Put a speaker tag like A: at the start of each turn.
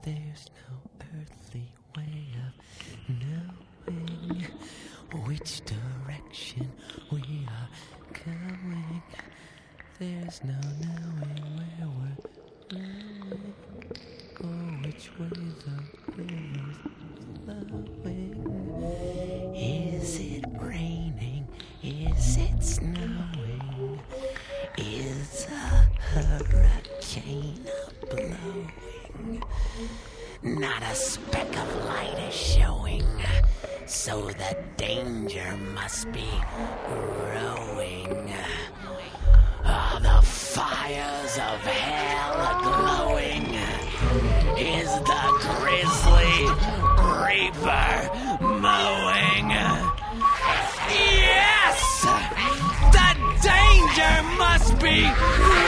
A: There's no earthly way of knowing which direction we are going. There's no knowing where we're going or which way the wind is blowing. Is it raining? Is it snowing? Is a hurricane blowing? Not a speck of light is showing, so the danger must be growing. Are the fires of hell glowing? Is the grisly reaper mowing? Yes! The danger must be